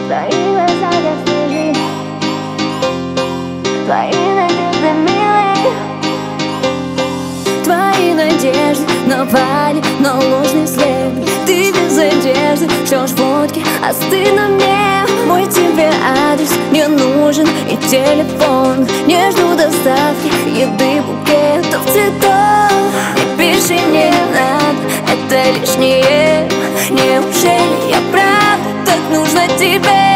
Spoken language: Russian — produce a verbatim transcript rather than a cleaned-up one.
Твои глаза как свежи, твои надежды милые. Твои надежды напали на ложный след. Ты без одежды, жжешь водки, а стыдно мне. Мой тебе адрес не нужен и телефон. Не жду доставки еды, букетов, цветов. Не пиши, мне надо, это лишнее. Неужели я правда так нужна тебе?